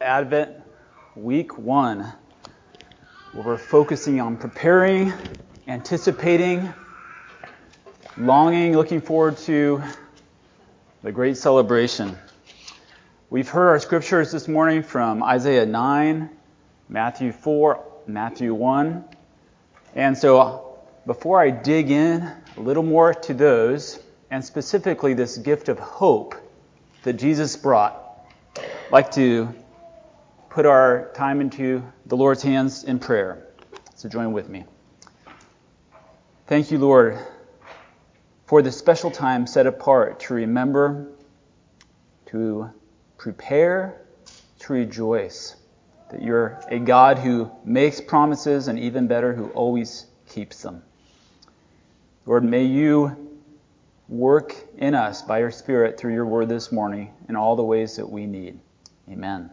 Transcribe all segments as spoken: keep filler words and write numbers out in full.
Advent week one, where we're focusing on preparing, anticipating, longing, looking forward to the great celebration. We've heard our scriptures this morning from Isaiah nine, Matthew four, Matthew one. And so before I dig in a little more to those, and specifically this gift of hope that Jesus brought, I'd like to put our time into the Lord's hands in prayer. So join with me. Thank you, Lord, for this special time set apart to remember, to prepare, to rejoice that you're a God who makes promises, and even better, who always keeps them. Lord, may you work in us by your Spirit through your word this morning in all the ways that we need. Amen.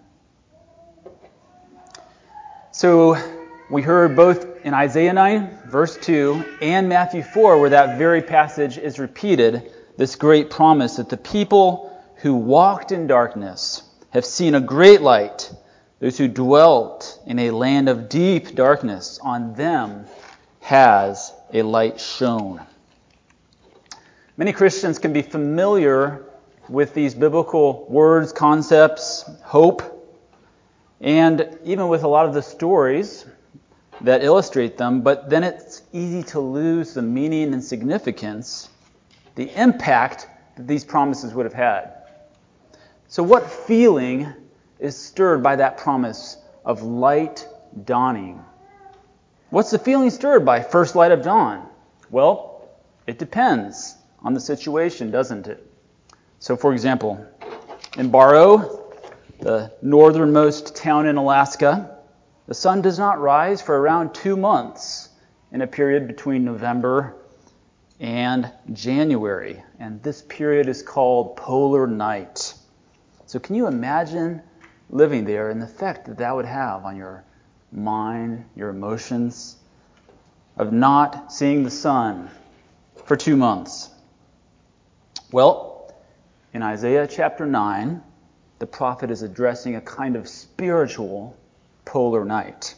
So we heard both in Isaiah nine, verse two, and Matthew four, where that very passage is repeated, this great promise that the people who walked in darkness have seen a great light. Those who dwelt in a land of deep darkness, on them has a light shone. Many Christians can be familiar with these biblical words, concepts, hope, and even with a lot of the stories that illustrate them, but then it's easy to lose the meaning and significance, the impact that these promises would have had. So what feeling is stirred by that promise of light dawning? What's the feeling stirred by first light of dawn? Well, it depends on the situation, doesn't it? So, for example, in Barrow, the northernmost town in Alaska, the sun does not rise for around two months in a period between November and January. And this period is called polar night. So can you imagine living there and the effect that that would have on your mind, your emotions, of not seeing the sun for two months? Well, in Isaiah chapter nine, the prophet is addressing a kind of spiritual polar night.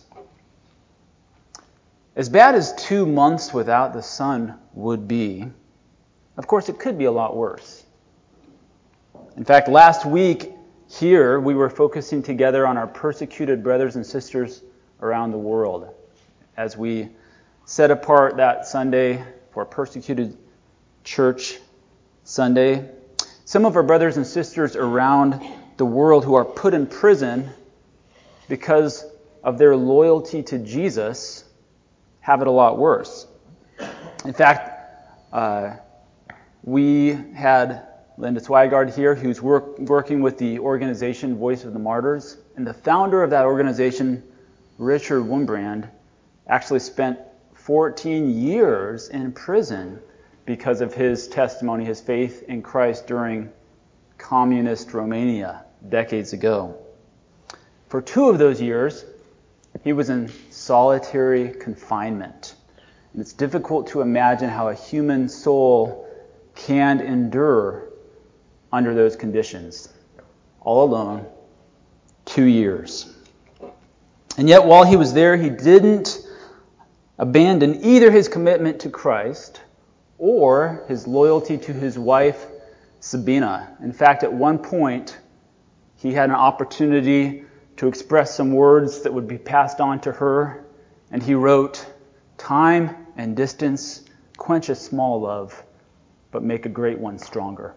As bad as two months without the sun would be, of course it could be a lot worse. In fact, last week here we were focusing together on our persecuted brothers and sisters around the world as we set apart that Sunday for Persecuted Church Sunday. Some of our brothers and sisters around the world who are put in prison because of their loyalty to Jesus have it a lot worse. In fact, uh, we had Linda Swigard here, who's work, working with the organization Voice of the Martyrs, and the founder of that organization, Richard Wurmbrand, actually spent fourteen years in prison because of his testimony, his faith in Christ during communist Romania decades ago. For two of those years, he was in solitary confinement. And it's difficult to imagine how a human soul can endure under those conditions. All alone, two years. And yet while he was there, he didn't abandon either his commitment to Christ or his loyalty to his wife, Sabina. In fact, at one point, he had an opportunity to express some words that would be passed on to her, and he wrote, "Time and distance quench a small love, but make a great one stronger."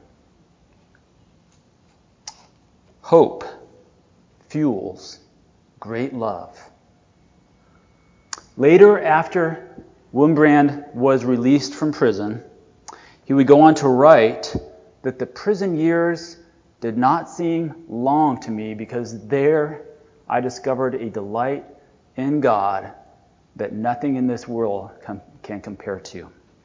Hope fuels great love. Later, after Wurmbrand was released from prison, he would go on to write that the prison years did not seem long to me because there I discovered a delight in God that nothing in this world com- can compare to.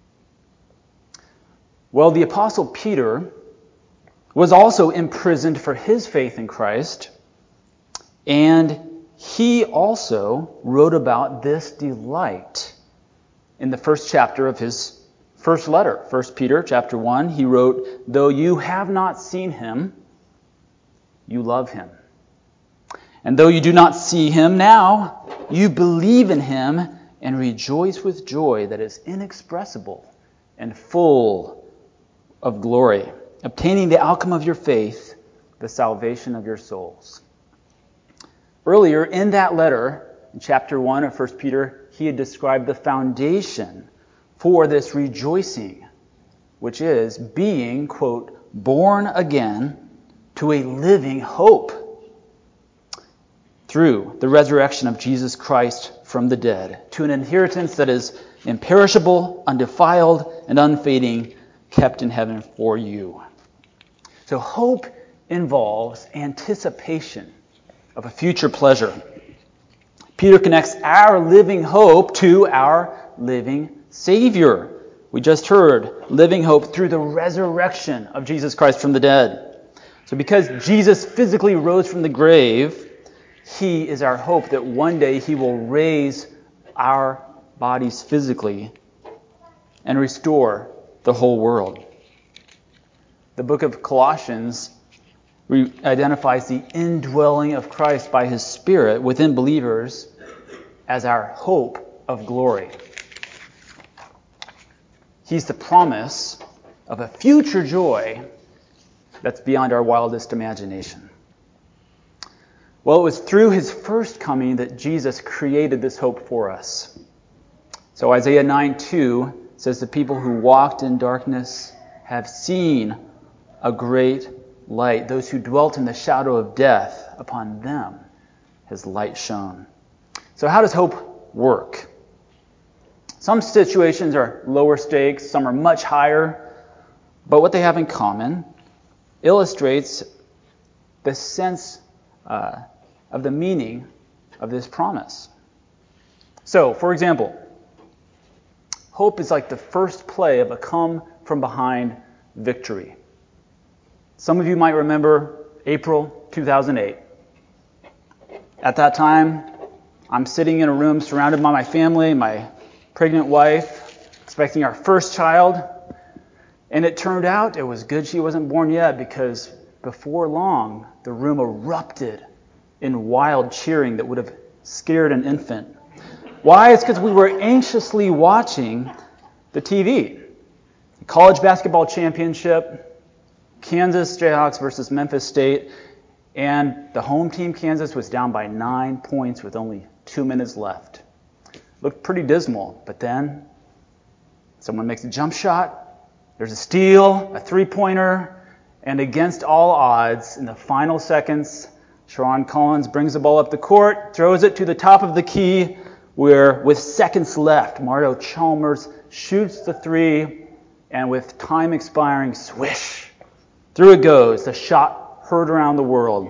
Well, the Apostle Peter was also imprisoned for his faith in Christ, and he also wrote about this delight in the first chapter of his first letter, First Peter chapter one. He wrote, "Though you have not seen him, you love him. And though you do not see him now, you believe in him and rejoice with joy that is inexpressible and full of glory, obtaining the outcome of your faith, the salvation of your souls. Earlier in that letter, in chapter one of First Peter, he had described the foundation for this rejoicing, which is being, quote, born again to a living hope through the resurrection of Jesus Christ from the dead, to an inheritance that is imperishable, undefiled, and unfading, kept in heaven for you. So hope involves anticipation of a future pleasure. Peter connects our living hope to our living Savior. We just heard living hope through the resurrection of Jesus Christ from the dead. So because Jesus physically rose from the grave, he is our hope that one day he will raise our bodies physically and restore the whole world. The book of Colossians identifies the indwelling of Christ by his Spirit within believers as our hope of glory. He's the promise of a future joy that's beyond our wildest imagination. Well, it was through his first coming that Jesus created this hope for us. So Isaiah nine two says, the people who walked in darkness have seen a great light. Those who dwelt in the shadow of death, upon them has light shone. So how does hope work? Some situations are lower stakes, some are much higher, but what they have in common illustrates the sense uh, of the meaning of this promise. So, for example, hope is like the first play of a come-from-behind victory. Some of you might remember April two thousand eight. At that time, I'm sitting in a room surrounded by my family, my pregnant wife, expecting our first child. And it turned out it was good she wasn't born yet, because before long, the room erupted in wild cheering that would have scared an infant. Why? It's because we were anxiously watching the T V. The college basketball championship, Kansas Jayhawks versus Memphis State, and the home team, Kansas, was down by nine points with only two minutes left. Looked pretty dismal, but then someone makes a jump shot, there's a steal, a three-pointer, and against all odds, in the final seconds, Sharon Collins brings the ball up the court, throws it to the top of the key, where with seconds left, Mario Chalmers shoots the three, and with time expiring, swish, through it goes. The shot heard around the world.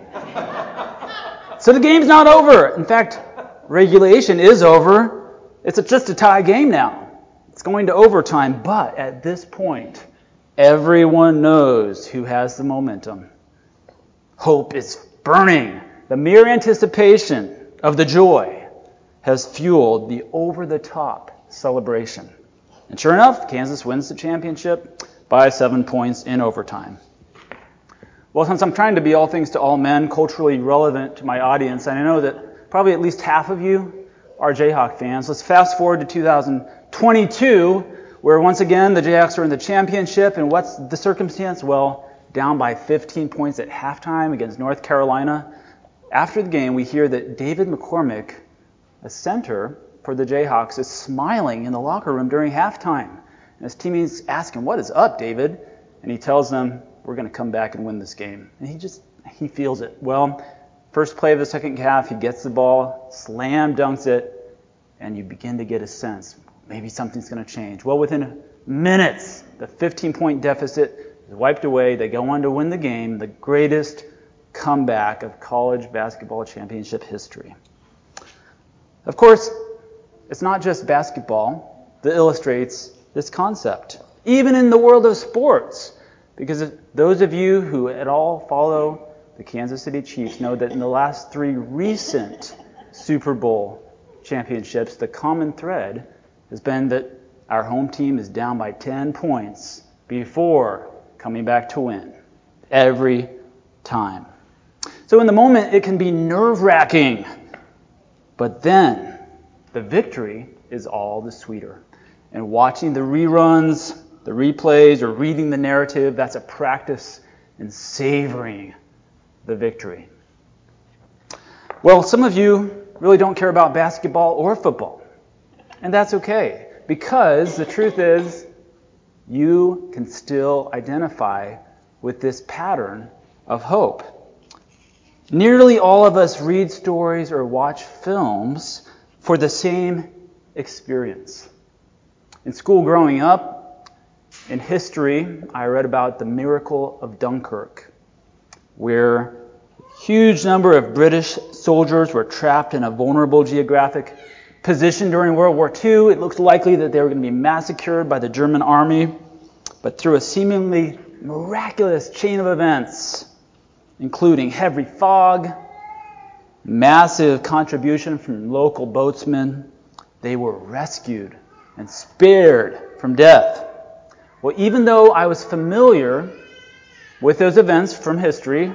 So the game's not over. In fact, regulation is over. It's just a tie game now. It's going to overtime, but at this point, everyone knows who has the momentum. Hope is burning. The mere anticipation of the joy has fueled the over-the-top celebration. And sure enough, Kansas wins the championship by seven points in overtime. Well, since I'm trying to be all things to all men, culturally relevant to my audience, and I know that probably at least half of you are Jayhawk fans, let's fast forward to two thousand twenty-two, where once again the Jayhawks are in the championship, and what's the circumstance? Well, down by fifteen points at halftime against North Carolina. After the game, we hear that David McCormick, a center for the Jayhawks, is smiling in the locker room during halftime. And his teammates ask him, "What is up, David?" And he tells them, "We're going to come back and win this game." And he just, he feels it. Well, first play of the second half, he gets the ball, slam dunks it, and you begin to get a sense, maybe something's going to change. Well, within minutes, the fifteen-point deficit is wiped away. They go on to win the game, the greatest comeback of college basketball championship history. Of course, it's not just basketball that illustrates this concept, even in the world of sports. Because those of you who at all follow the Kansas City Chiefs know that in the last three recent Super Bowl championships, the common thread has been that our home team is down by ten points before coming back to win. Every time. So in the moment, it can be nerve-wracking. But then, the victory is all the sweeter. And watching the reruns, the replays, or reading the narrative, that's a practice in savoring the victory. Well, some of you really don't care about basketball or football. And that's okay, because the truth is, you can still identify with this pattern of hope. Nearly all of us read stories or watch films for the same experience. In school growing up, in history, I read about the miracle of Dunkirk, where a huge number of British soldiers were trapped in a vulnerable geographic position during World War Two. It looked likely that they were going to be massacred by the German army, but through a seemingly miraculous chain of events, including heavy fog, massive contribution from local boatsmen, they were rescued and spared from death. Well, even though I was familiar with those events from history,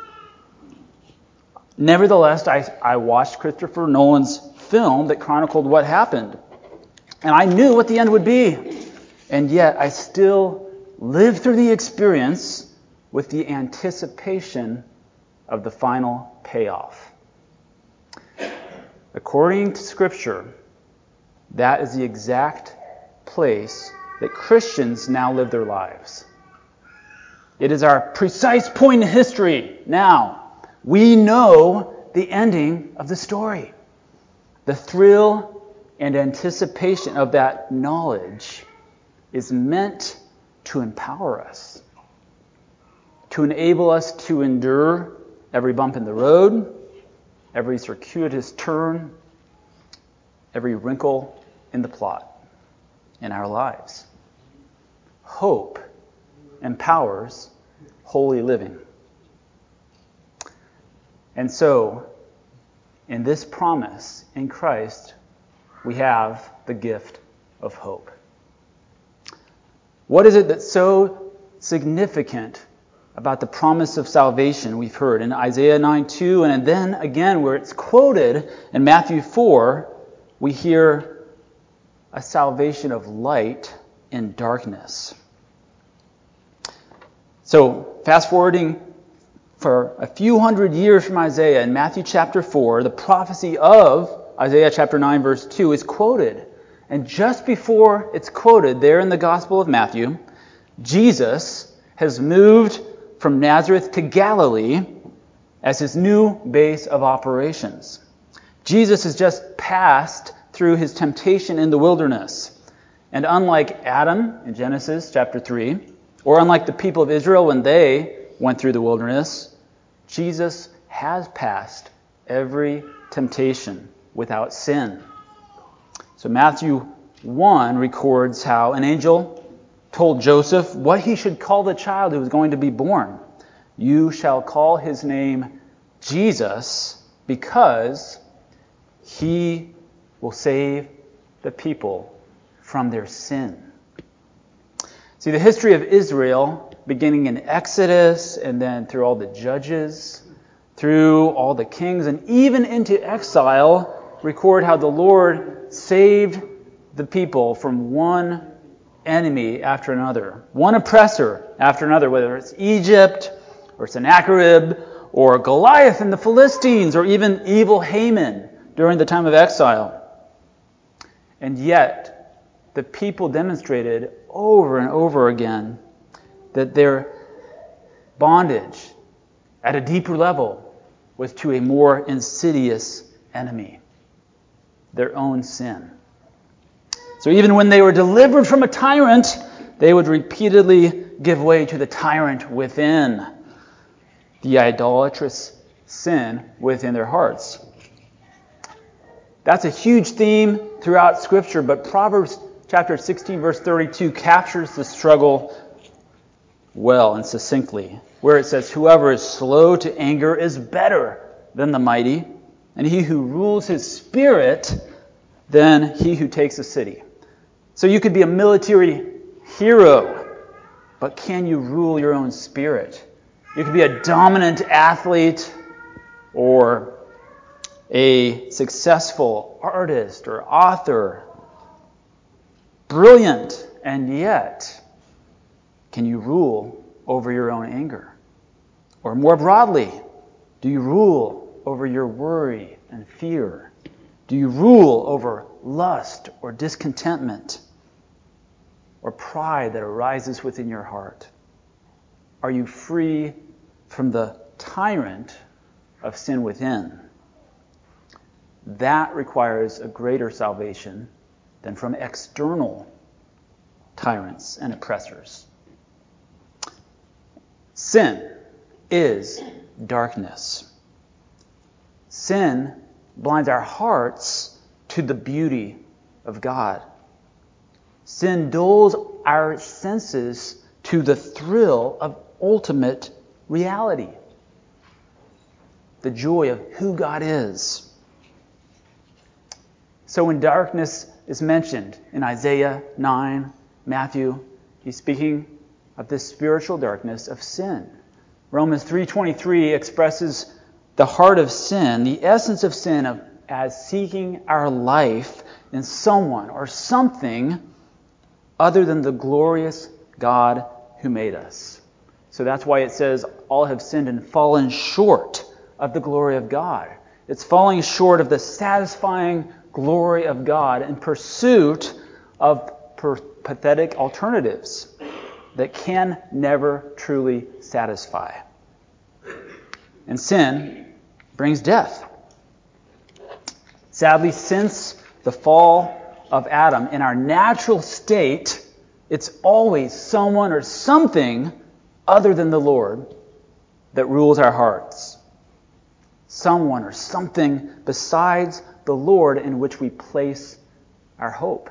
nevertheless, I, I watched Christopher Nolan's film that chronicled what happened. And I knew what the end would be. And yet, I still lived through the experience with the anticipation of the final payoff. According to Scripture, that is the exact place that Christians now live their lives. It is our precise point in history now. We know the ending of the story. The thrill and anticipation of that knowledge is meant to empower us, to enable us to endure every bump in the road, every circuitous turn, every wrinkle in the plot in our lives. Hope empowers holy living. And so, in this promise in Christ, we have the gift of hope. What is it that's so significant about the promise of salvation we've heard in Isaiah nine two, and then again where it's quoted in Matthew four, we hear a salvation of light in darkness. So, fast forwarding for a few hundred years from Isaiah, in Matthew chapter four, the prophecy of Isaiah chapter nine verse two is quoted. And just before it's quoted there in the Gospel of Matthew, Jesus has moved from Nazareth to Galilee as his new base of operations. Jesus has just passed through his temptation in the wilderness. And unlike Adam in Genesis chapter three, or unlike the people of Israel when they went through the wilderness, Jesus has passed every temptation without sin. So Matthew one records how an angel told Joseph what he should call the child who was going to be born. You shall call his name Jesus, because he will save the people from their sin. See, the history of Israel, beginning in Exodus and then through all the judges, through all the kings, and even into exile, record how the Lord saved the people from one enemy after another, one oppressor after another, whether it's Egypt or Sennacherib or Goliath and the Philistines or even evil Haman during the time of exile. And yet, the people demonstrated over and over again that their bondage at a deeper level was to a more insidious enemy, their own sin. So even when they were delivered from a tyrant, they would repeatedly give way to the tyrant within, the idolatrous sin within their hearts. That's a huge theme throughout Scripture, but Proverbs chapter sixteen, verse thirty-two captures the struggle well and succinctly, where it says, "Whoever is slow to anger is better than the mighty, and he who rules his spirit than he who takes a city." So you could be a military hero, but can you rule your own spirit? You could be a dominant athlete, or a successful artist or author. Brilliant, and yet, can you rule over your own anger? Or more broadly, do you rule over your worry and fear? Do you rule over lust or discontentment or pride that arises within your heart? Are you free from the tyrant of sin within? That requires a greater salvation than from external tyrants and oppressors. Sin is darkness. Sin blinds our hearts to the beauty of God. Sin dulls our senses to the thrill of ultimate reality, the joy of who God is. So when darkness is mentioned in Isaiah nine, Matthew, he's speaking of this spiritual darkness of sin. Romans three twenty-three expresses the heart of sin, the essence of sin, of, as seeking our life in someone or something other than the glorious God who made us. So that's why it says, all have sinned and fallen short of the glory of God. It's falling short of the satisfying glory of God in pursuit of per- pathetic alternatives that can never truly satisfy. And sin brings death. Sadly, since the fall of Adam, in our natural state, it's always someone or something other than the Lord that rules our hearts. Someone or something besides the Lord in which we place our hope.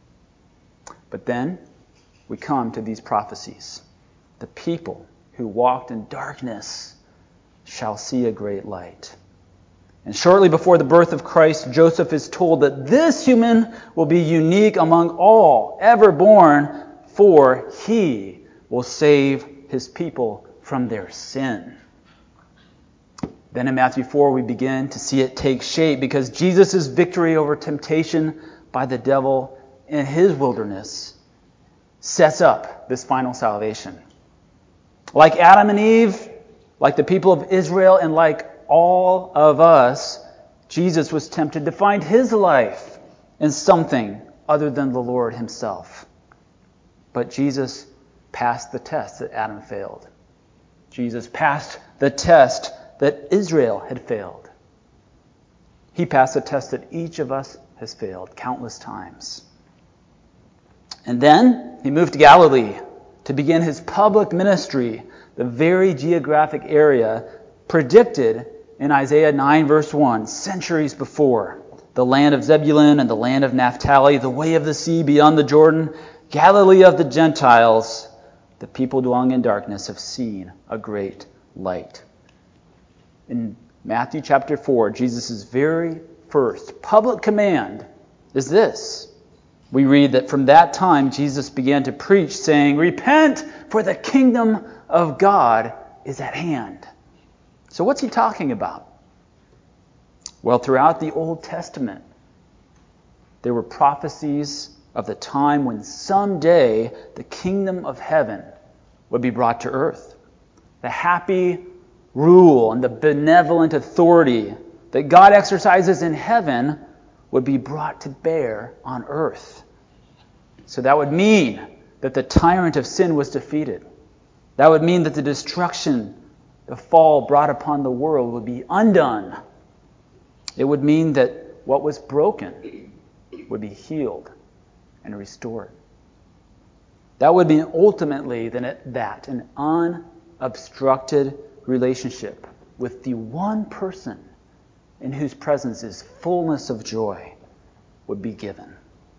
But then we come to these prophecies. The people who walked in darkness shall see a great light. And shortly before the birth of Christ, Joseph is told that this human will be unique among all ever born, for he will save his people from their sin. Then in Matthew four, we begin to see it take shape because Jesus' victory over temptation by the devil in his wilderness sets up this final salvation. Like Adam and Eve, like the people of Israel, and like all of us, Jesus was tempted to find his life in something other than the Lord himself. But Jesus passed the test that Adam failed. Jesus passed the test that Israel had failed. He passed the test that each of us has failed countless times. And then he moved to Galilee to begin his public ministry, the very geographic area predicted in Isaiah nine verse one, centuries before. The land of Zebulun and the land of Naphtali, the way of the sea beyond the Jordan, Galilee of the Gentiles, the people dwelling in darkness have seen a great light. In Matthew chapter four, Jesus' very first public command is this. We read that from that time Jesus began to preach, saying, "Repent, for the kingdom of God is at hand." So what's he talking about? Well, throughout the Old Testament, there were prophecies of the time when someday the kingdom of heaven would be brought to earth. The happy rule and the benevolent authority that God exercises in heaven would be brought to bear on earth. So that would mean that the tyrant of sin was defeated. That would mean that the destruction, the fall brought upon the world would be undone. It would mean that what was broken would be healed and restored. That would mean ultimately that an unobstructed relationship with the one person in whose presence is fullness of joy would be given.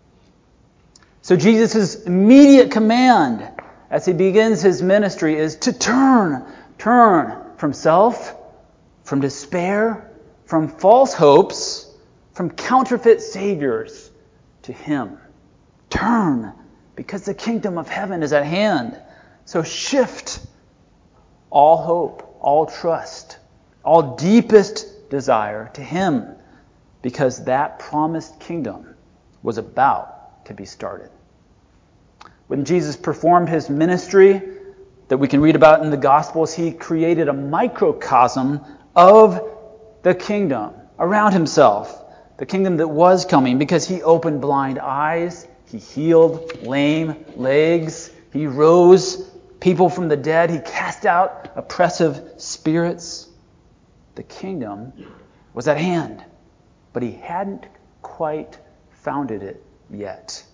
So Jesus' immediate command as he begins his ministry is to turn, turn from self, from despair, from false hopes, from counterfeit saviors to him. Turn, because the kingdom of heaven is at hand. So shift all hope, all trust all deepest desire to Him, because that promised kingdom was about to be started. When Jesus performed His ministry that we can read about in the Gospels, He created a microcosm of the kingdom around Himself, the kingdom that was coming, because He opened blind eyes, He healed lame legs, He rose people from the dead, He cast out oppressive spirits. The kingdom was at hand, but He hadn't quite founded it yet.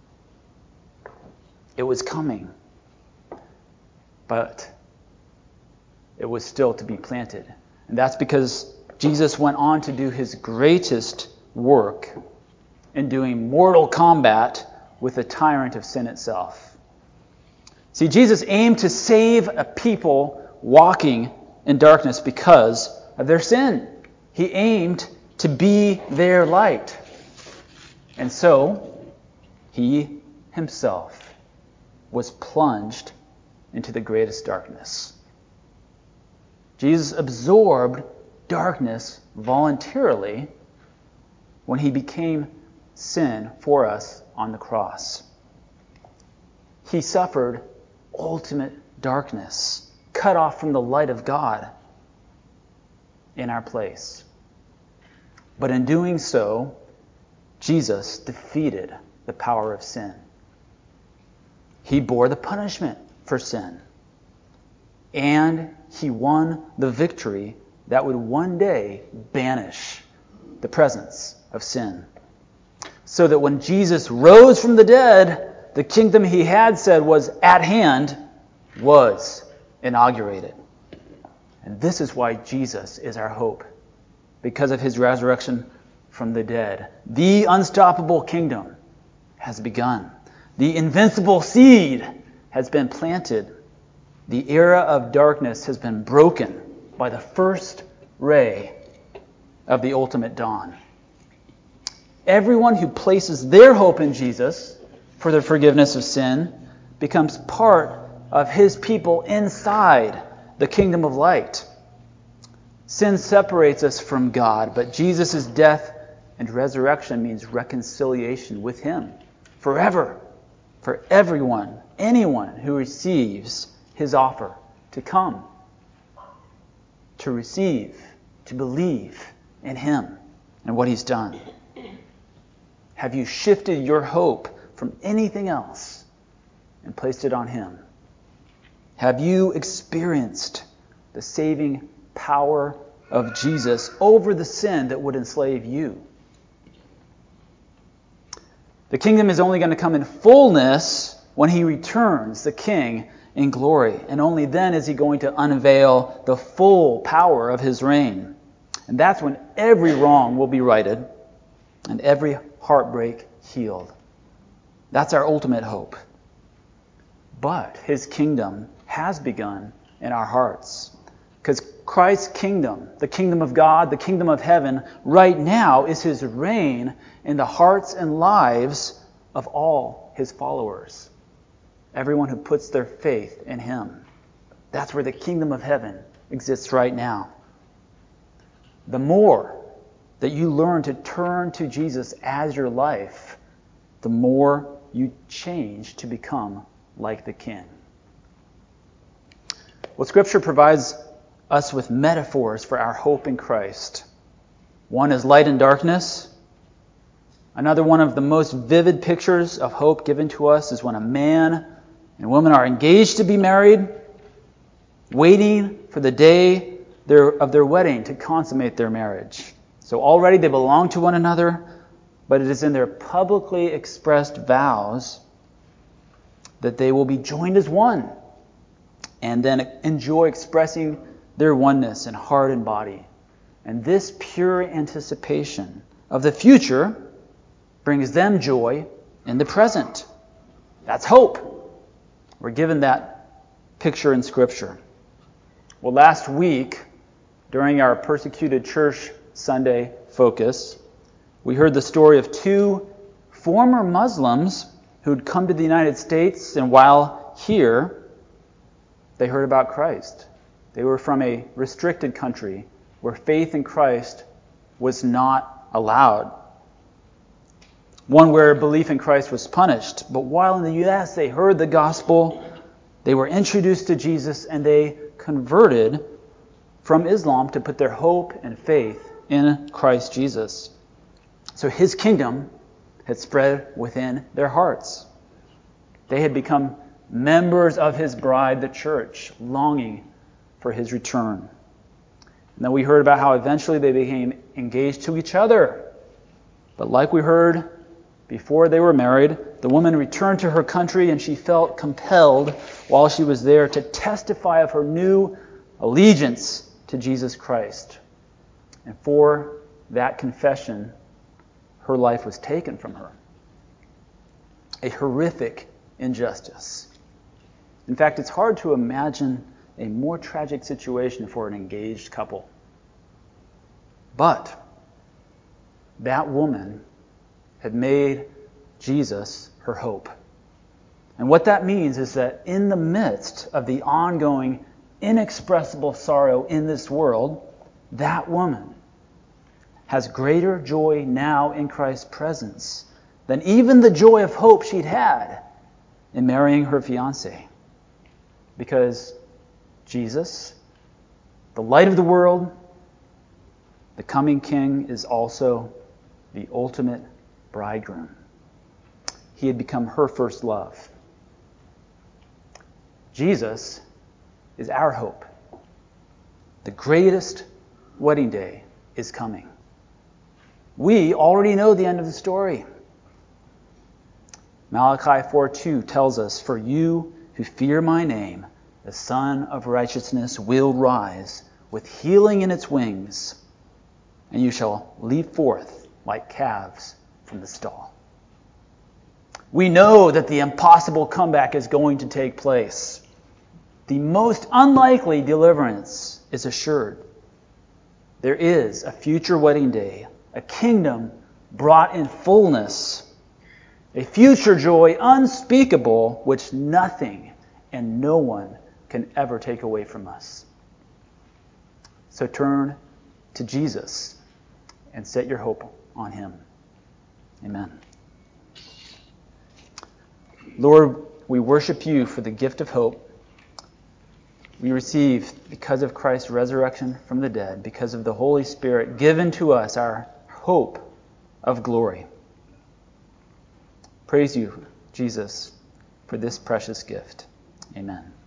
It was coming, but it was still to be planted. And that's because Jesus went on to do His greatest work in doing mortal combat with the tyrant of sin itself. See, Jesus aimed to save a people walking in darkness because of their sin. He aimed to be their light. And so, He Himself was plunged into the greatest darkness. Jesus absorbed darkness voluntarily when He became sin for us on the cross. He suffered ultimate darkness, cut off from the light of God in our place. But in doing so, Jesus defeated the power of sin. He bore the punishment for sin. And He won the victory that would one day banish the presence of sin. So that when Jesus rose from the dead, the kingdom He had said was at hand was inaugurated. And this is why Jesus is our hope, because of His resurrection from the dead. The unstoppable kingdom has begun. The invincible seed has been planted. The era of darkness has been broken by the first ray of the ultimate dawn. Everyone who places their hope in Jesus for the forgiveness of sin becomes part of His people inside the kingdom of light. Sin separates us from God, but Jesus' death and resurrection means reconciliation with Him forever, for everyone, anyone who receives His offer to come, to receive, to believe in Him and what He's done. Have you shifted your hope from anything else and placed it on Him? Have you experienced the saving power of Jesus over the sin that would enslave you? The kingdom is only going to come in fullness when He returns, the King, in glory. And only then is He going to unveil the full power of His reign. And that's when every wrong will be righted and every heartbreak healed. That's our ultimate hope. But His kingdom has begun in our hearts. Because Christ's kingdom, the kingdom of God, the kingdom of heaven, right now is His reign in the hearts and lives of all His followers. Everyone who puts their faith in Him. That's where the kingdom of heaven exists right now. The more that you learn to turn to Jesus as your life, the more you change to become like the King. Well, Scripture provides us with metaphors for our hope in Christ. One is light and darkness. Another one of the most vivid pictures of hope given to us is when a man and woman are engaged to be married, waiting for the day of their wedding to consummate their marriage. So already they belong to one another, but it is in their publicly expressed vows that they will be joined as one, and then enjoy expressing their oneness in heart and body. And this pure anticipation of the future brings them joy in the present. That's hope. We're given that picture in Scripture. Well, last week, during our Persecuted Church Sunday focus, we heard the story of two former Muslims who'd come to the United States, and while here, they heard about Christ. They were from a restricted country where faith in Christ was not allowed. One where belief in Christ was punished. But while in the U S they heard the gospel, they were introduced to Jesus, and they converted from Islam to put their hope and faith in Christ Jesus. So his kingdom had spread within their hearts. They had become members of his bride, the church, longing for his return. And then we heard about how eventually they became engaged to each other. But like we heard before they were married, the woman returned to her country, and she felt compelled while she was there to testify of her new allegiance to Jesus Christ. And for that confession, her life was taken from her. A horrific injustice. In fact, it's hard to imagine a more tragic situation for an engaged couple. But that woman had made Jesus her hope. And what that means is that in the midst of the ongoing, inexpressible sorrow in this world, that woman has greater joy now in Christ's presence than even the joy of hope she'd had in marrying her fiancé. Because Jesus, the light of the world, the coming King, is also the ultimate bridegroom. He had become her first love. Jesus is our hope. The greatest wedding day is coming. We already know the end of the story. Malachi four two tells us, "For you who fear my name, the Son of Righteousness will rise with healing in its wings, and you shall leap forth like calves from the stall." We know that the impossible comeback is going to take place. The most unlikely deliverance is assured. There is a future wedding day, a kingdom brought in fullness, a future joy unspeakable, which nothing and no one can ever take away from us. So turn to Jesus and set your hope on him. Amen. Lord, we worship you for the gift of hope we receive because of Christ's resurrection from the dead, because of the Holy Spirit given to us, our hope of glory. Praise you, Jesus, for this precious gift. Amen.